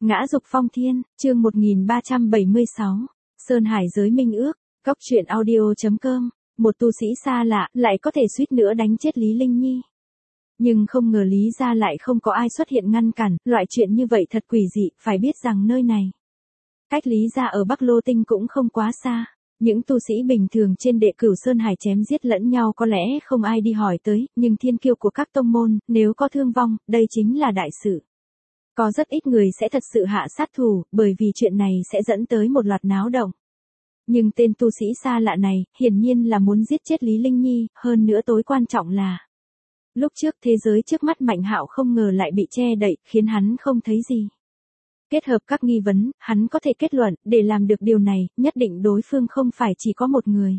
Ngã Dục Phong Thiên, chương 1376. Sơn Hải giới minh ước, Góc truyện audio.com. Một tu sĩ xa lạ lại có thể suýt nữa đánh chết Lý Linh Nhi. Nhưng không ngờ Lý gia lại không có ai xuất hiện ngăn cản, loại chuyện như vậy thật quỷ dị, phải biết rằng nơi này cách Lý gia ở Bắc Lô Tinh cũng không quá xa. Những tu sĩ bình thường trên Đệ Cửu Sơn Hải chém giết lẫn nhau có lẽ không ai đi hỏi tới, nhưng thiên kiêu của các tông môn, nếu có thương vong, đây chính là đại sự. Có rất ít người sẽ thật sự hạ sát thủ, bởi vì chuyện này sẽ dẫn tới một loạt náo động. Nhưng tên tu sĩ xa lạ này, hiển nhiên là muốn giết chết Lý Linh Nhi, hơn nữa tối quan trọng là lúc trước thế giới trước mắt Mạnh Hạo không ngờ lại bị che đậy, khiến hắn không thấy gì. Kết hợp các nghi vấn, hắn có thể kết luận, để làm được điều này, nhất định đối phương không phải chỉ có một người.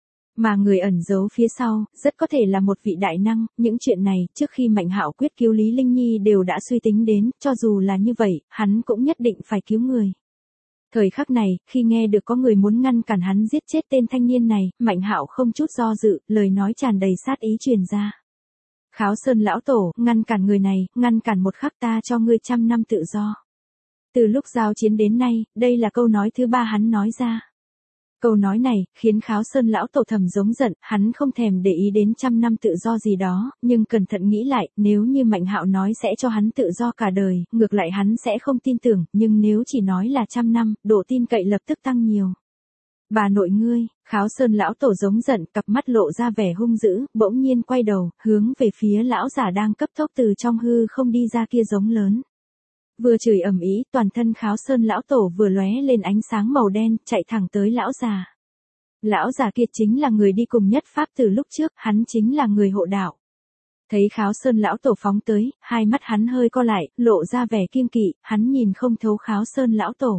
Mà người ẩn giấu phía sau, rất có thể là một vị đại năng, những chuyện này, trước khi Mạnh Hạo quyết cứu Lý Linh Nhi đều đã suy tính đến, cho dù là như vậy, hắn cũng nhất định phải cứu người. Thời khắc này, khi nghe được có người muốn ngăn cản hắn giết chết tên thanh niên này, Mạnh Hạo không chút do dự, lời nói tràn đầy sát ý truyền ra. Kháo Sơn lão tổ, ngăn cản người này, ngăn cản một khắc ta cho ngươi 100 năm tự do. Từ lúc giao chiến đến nay, đây là câu nói thứ 3 hắn nói ra. Câu nói này, khiến Kháo Sơn lão tổ thầm giống giận, hắn không thèm để ý đến 100 năm tự do gì đó, nhưng cẩn thận nghĩ lại, nếu như Mạnh Hạo nói sẽ cho hắn tự do cả đời, ngược lại hắn sẽ không tin tưởng, nhưng nếu chỉ nói là 100 năm, độ tin cậy lập tức tăng nhiều. Bà nội ngươi, Kháo Sơn lão tổ giống giận, cặp mắt lộ ra vẻ hung dữ, bỗng nhiên quay đầu, hướng về phía lão giả đang cấp tốc từ trong hư không đi ra kia giống lớn. Vừa chửi ầm ĩ, toàn thân Kháo Sơn lão tổ vừa lóe lên ánh sáng màu đen, chạy thẳng tới lão già. Lão già kia chính là người đi cùng nhất pháp từ lúc trước, hắn chính là người hộ đạo. Thấy Kháo Sơn lão tổ phóng tới, hai mắt hắn hơi co lại, lộ ra vẻ kiêng kỵ, hắn nhìn không thấu Kháo Sơn lão tổ.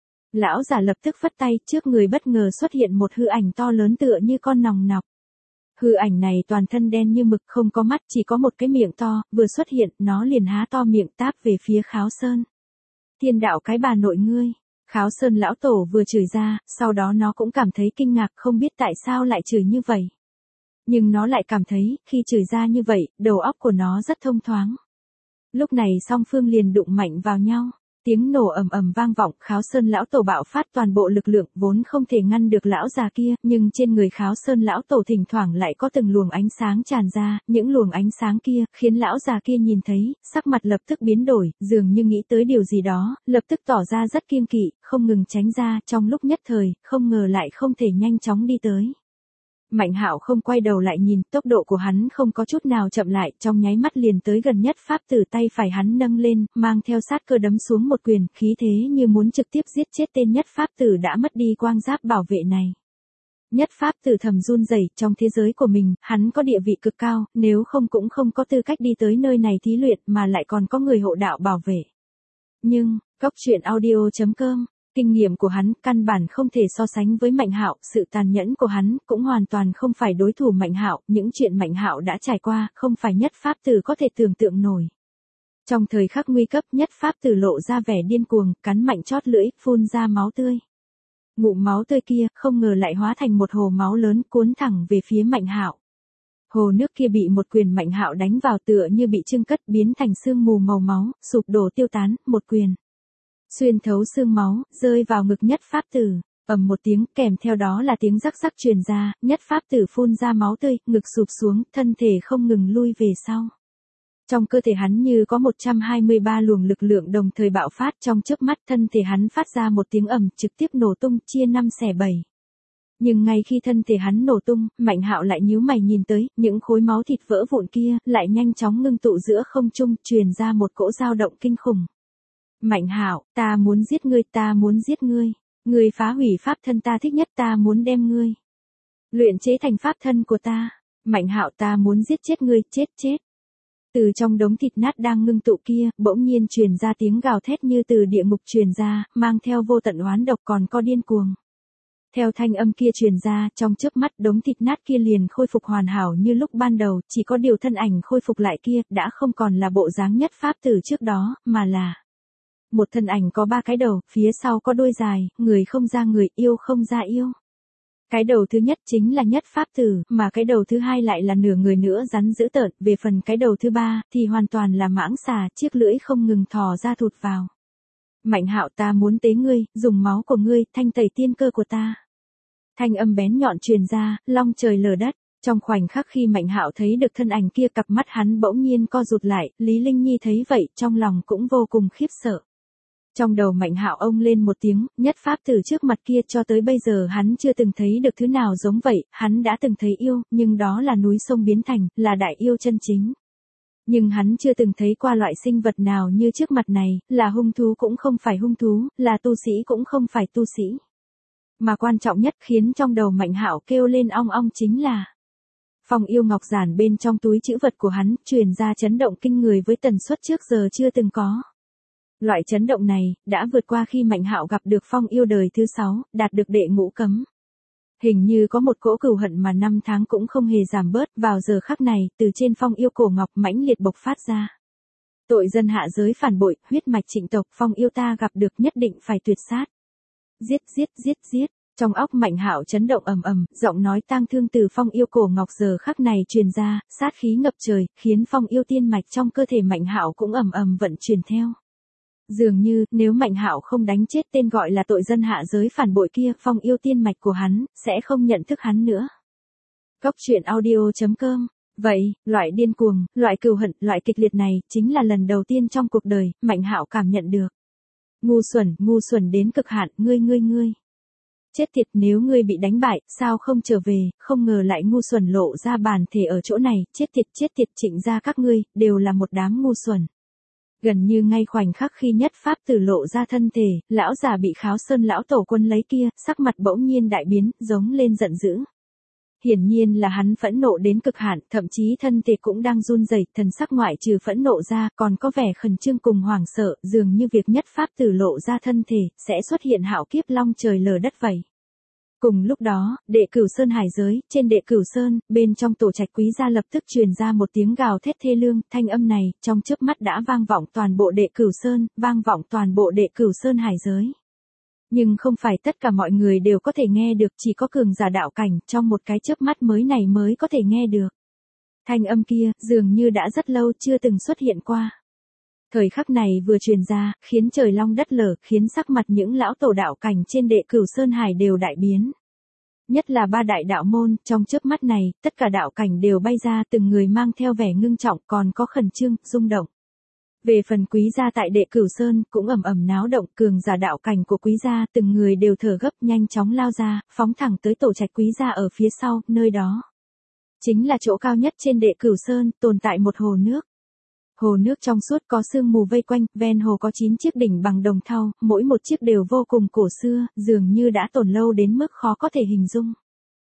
Lão già lập tức phất tay, trước người bất ngờ xuất hiện một hư ảnh to lớn tựa như con nòng nọc. Hư ảnh này toàn thân đen như mực, không có mắt, chỉ có một cái miệng to, vừa xuất hiện, nó liền há to miệng táp về phía Kháo Sơn. Thiên đạo cái bà nội ngươi. Kháo Sơn lão tổ vừa chửi ra, sau đó nó cũng cảm thấy kinh ngạc, không biết tại sao lại chửi như vậy. Nhưng nó lại cảm thấy, khi chửi ra như vậy, đầu óc của nó rất thông thoáng. Lúc này song phương liền đụng mạnh vào nhau. Tiếng nổ ầm ầm vang vọng, Kháo Sơn lão tổ bạo phát toàn bộ lực lượng, vốn không thể ngăn được lão già kia, nhưng trên người Kháo Sơn lão tổ thỉnh thoảng lại có từng luồng ánh sáng tràn ra, những luồng ánh sáng kia, khiến lão già kia nhìn thấy, sắc mặt lập tức biến đổi, dường như nghĩ tới điều gì đó, lập tức tỏ ra rất kiêng kỵ, không ngừng tránh ra, trong lúc nhất thời, không ngờ lại không thể nhanh chóng đi tới. Mạnh Hạo không quay đầu lại nhìn, tốc độ của hắn không có chút nào chậm lại, trong nháy mắt liền tới gần nhất pháp tử, tay phải hắn nâng lên, mang theo sát cơ đấm xuống một quyền, khí thế như muốn trực tiếp giết chết tên nhất pháp tử đã mất đi quang giáp bảo vệ này. Nhất pháp tử thầm run rẩy, trong thế giới của mình, hắn có địa vị cực cao, nếu không cũng không có tư cách đi tới nơi này thí luyện, mà lại còn có người hộ đạo bảo vệ. Nhưng, Góc truyện audio.com. Kinh nghiệm của hắn căn bản không thể so sánh với Mạnh Hạo, sự tàn nhẫn của hắn cũng hoàn toàn không phải đối thủ Mạnh Hạo, những chuyện Mạnh Hạo đã trải qua, không phải nhất pháp tử có thể tưởng tượng nổi. Trong thời khắc nguy cấp, nhất pháp tử lộ ra vẻ điên cuồng, cắn mạnh chót lưỡi, phun ra máu tươi. Ngụm máu tươi kia, không ngờ lại hóa thành một hồ máu lớn cuốn thẳng về phía Mạnh Hạo. Hồ nước kia bị một quyền Mạnh Hạo đánh vào tựa như bị chưng cất, biến thành sương mù màu máu, sụp đổ tiêu tán, một quyền xuyên thấu xương máu, rơi vào ngực nhất pháp tử, ầm một tiếng, kèm theo đó là tiếng rắc rắc truyền ra, nhất pháp tử phun ra máu tươi, ngực sụp xuống, thân thể không ngừng lui về sau. Trong cơ thể hắn như có 123 luồng lực lượng đồng thời bạo phát, trong chớp mắt thân thể hắn phát ra một tiếng ầm, trực tiếp nổ tung, chia 5 xẻ 7. Nhưng ngay khi thân thể hắn nổ tung, Mạnh Hạo lại nhíu mày nhìn tới, những khối máu thịt vỡ vụn kia, lại nhanh chóng ngưng tụ giữa không trung, truyền ra một cỗ dao động kinh khủng. Mạnh Hạo, ta muốn giết ngươi, ta muốn giết ngươi. Ngươi phá hủy pháp thân ta thích nhất, ta muốn đem ngươi luyện chế thành pháp thân của ta. Mạnh Hạo, ta muốn giết chết ngươi, chết chết. Từ trong đống thịt nát đang ngưng tụ kia, bỗng nhiên truyền ra tiếng gào thét như từ địa ngục truyền ra, mang theo vô tận oán độc còn có điên cuồng. Theo thanh âm kia truyền ra, trong chớp mắt đống thịt nát kia liền khôi phục hoàn hảo như lúc ban đầu, chỉ có điều thân ảnh khôi phục lại kia, đã không còn là bộ dáng nhất pháp tử trước đó, mà là một thân ảnh có 3 cái đầu, phía sau có đuôi dài, người không ra người, yêu không ra yêu. Cái đầu thứ nhất chính là nhất pháp tử, mà cái đầu thứ hai lại là nửa người nữa rắn dữ tợn, về phần cái đầu thứ ba thì hoàn toàn là mãng xà, chiếc lưỡi không ngừng thò ra thụt vào. Mạnh Hạo, ta muốn tế ngươi, dùng máu của ngươi, thanh tẩy tiên cơ của ta. Thanh âm bén nhọn truyền ra, long trời lở đất. Trong khoảnh khắc khi Mạnh Hạo thấy được thân ảnh kia, cặp mắt hắn bỗng nhiên co rụt lại, Lý Linh Nhi thấy vậy, trong lòng cũng vô cùng khiếp sợ. Trong đầu Mạnh Hạo ông lên một tiếng, nhất pháp từ trước mặt kia cho tới bây giờ hắn chưa từng thấy được thứ nào giống vậy, hắn đã từng thấy yêu, nhưng đó là núi sông biến thành, là đại yêu chân chính. Nhưng hắn chưa từng thấy qua loại sinh vật nào như trước mặt này, là hung thú cũng không phải hung thú, là tu sĩ cũng không phải tu sĩ. Mà quan trọng nhất khiến trong đầu Mạnh Hạo kêu lên ong ong chính là phong yêu ngọc giản bên trong túi trữ vật của hắn, truyền ra chấn động kinh người với tần suất trước giờ chưa từng có. Loại chấn động này, đã vượt qua khi Mạnh Hạo gặp được phong yêu đời thứ 6, đạt được đệ ngũ cấm. Hình như có một cỗ cừu hận mà năm tháng cũng không hề giảm bớt, vào giờ khắc này, từ trên phong yêu cổ ngọc mãnh liệt bộc phát ra. Tội dân hạ giới phản bội, huyết mạch trịnh tộc, phong yêu ta gặp được nhất định phải tuyệt sát. Giết giết giết giết. Trong óc Mạnh Hạo chấn động ầm ầm, giọng nói tang thương từ phong yêu cổ ngọc giờ khắc này truyền ra, sát khí ngập trời, khiến phong yêu tiên mạch trong cơ thể Mạnh Hạo cũng ầm ầm vận chuyển theo. Dường như, nếu Mạnh Hạo không đánh chết tên gọi là tội dân hạ giới phản bội kia, phong yêu tiên mạch của hắn, sẽ không nhận thức hắn nữa. Góc truyện audio.com. Vậy, loại điên cuồng, loại cừu hận, loại kịch liệt này, chính là lần đầu tiên trong cuộc đời, Mạnh Hạo cảm nhận được. Ngu xuẩn đến cực hạn, ngươi. Chết tiệt, nếu ngươi bị đánh bại, sao không trở về, không ngờ lại ngu xuẩn lộ ra bản thể ở chỗ này, chết tiệt, Trịnh gia các ngươi, đều là một đám ngu xuẩn. Gần như ngay khoảnh khắc khi nhất pháp tử lộ ra thân thể, lão già bị Kháo Sơn lão tổ quân lấy kia, sắc mặt bỗng nhiên đại biến, giống lên giận dữ. Hiển nhiên là hắn phẫn nộ đến cực hạn, thậm chí thân thể cũng đang run rẩy, thần sắc ngoại trừ phẫn nộ ra, còn có vẻ khẩn trương cùng hoảng sợ, dường như việc nhất pháp tử lộ ra thân thể, sẽ xuất hiện hạo kiếp long trời lở đất vậy. Cùng lúc đó, Đệ Cửu Sơn hải giới, trên Đệ Cửu Sơn, bên trong tổ trạch Quý gia lập tức truyền ra một tiếng gào thét thê lương, thanh âm này, trong chớp mắt đã vang vọng toàn bộ Đệ Cửu Sơn, vang vọng toàn bộ Đệ Cửu Sơn hải giới. Nhưng không phải tất cả mọi người đều có thể nghe được, chỉ có cường giả đạo cảnh, trong một cái chớp mắt mới này mới có thể nghe được. Thanh âm kia, dường như đã rất lâu chưa từng xuất hiện qua. Thời khắc này vừa truyền ra, khiến trời long đất lở, khiến sắc mặt những lão tổ đạo cảnh trên Đệ Cửu Sơn hải đều đại biến. Nhất là ba đại đạo môn, trong chớp mắt này, tất cả đạo cảnh đều bay ra, từng người mang theo vẻ ngưng trọng, còn có khẩn trương, rung động. Về phần Quý gia tại Đệ Cửu Sơn, cũng ầm ầm náo động, cường giả đạo cảnh của Quý gia, từng người đều thở gấp, nhanh chóng lao ra, phóng thẳng tới tổ trạch Quý gia ở phía sau, nơi đó chính là chỗ cao nhất trên Đệ Cửu Sơn, tồn tại một hồ nước. Hồ nước trong suốt có sương mù vây quanh, ven hồ có 9 chiếc đỉnh bằng đồng thau, mỗi một chiếc đều vô cùng cổ xưa, dường như đã tồn lâu đến mức khó có thể hình dung.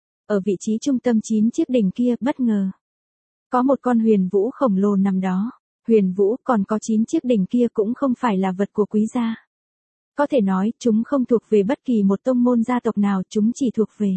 Ở vị trí trung tâm 9 chiếc đỉnh kia, bất ngờ có một con huyền vũ khổng lồ nằm đó. Huyền vũ, còn có 9 chiếc đỉnh kia cũng không phải là vật của Quý gia. Có thể nói, chúng không thuộc về bất kỳ một tông môn gia tộc nào, chúng chỉ thuộc về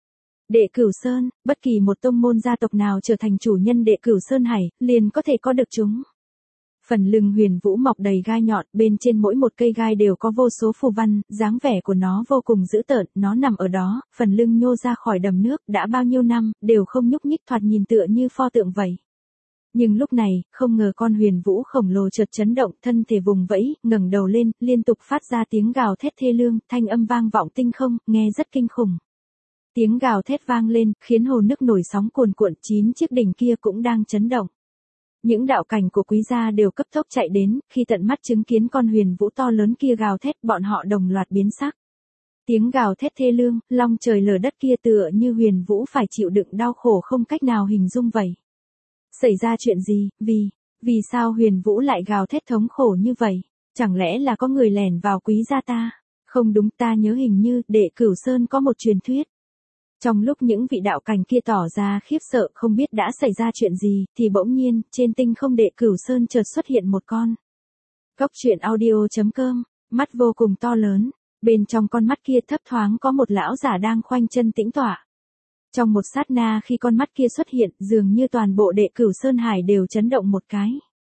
Đệ Cửu Sơn, bất kỳ một tông môn gia tộc nào trở thành chủ nhân Đệ Cửu Sơn hải, liền có thể có được chúng. Phần lưng huyền vũ mọc đầy gai nhọn, bên trên mỗi một cây gai đều có vô số phù văn, dáng vẻ của nó vô cùng dữ tợn, nó nằm ở đó, phần lưng nhô ra khỏi đầm nước, đã bao nhiêu năm, đều không nhúc nhích, thoạt nhìn tựa như pho tượng vậy. Nhưng lúc này, không ngờ con huyền vũ khổng lồ chợt chấn động, thân thể vùng vẫy, ngẩng đầu lên, liên tục phát ra tiếng gào thét thê lương, thanh âm vang vọng tinh không, nghe rất kinh khủng. Tiếng gào thét vang lên, khiến hồ nước nổi sóng cuồn cuộn, 9 chiếc đỉnh kia cũng đang chấn động. Những đạo cảnh của Quý gia đều cấp tốc chạy đến, khi tận mắt chứng kiến con huyền vũ to lớn kia gào thét, bọn họ đồng loạt biến sắc. Tiếng gào thét thê lương, long trời lở đất kia tựa như huyền vũ phải chịu đựng đau khổ không cách nào hình dung vậy. Xảy ra chuyện gì, vì sao huyền vũ lại gào thét thống khổ như vậy? Chẳng lẽ là có người lẻn vào Quý gia ta? Không đúng, ta nhớ hình như, Đệ Cửu Sơn có một truyền thuyết. Trong lúc những vị đạo cảnh kia tỏ ra khiếp sợ không biết đã xảy ra chuyện gì, thì bỗng nhiên, trên tinh không Đệ Cửu Sơn chợt xuất hiện một con. Góc truyện audio.com, mắt vô cùng to lớn, bên trong con mắt kia thấp thoáng có một lão giả đang khoanh chân tĩnh tọa. Trong một sát na khi con mắt kia xuất hiện, dường như toàn bộ Đệ Cửu Sơn hải đều chấn động một cái.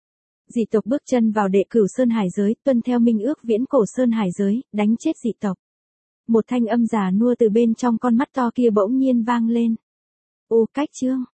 Dị tộc bước chân vào Đệ Cửu Sơn hải giới, tuân theo minh ước viễn cổ Sơn hải giới, đánh chết dị tộc. Một thanh âm già nua từ bên trong con mắt to kia bỗng nhiên vang lên. Cách chương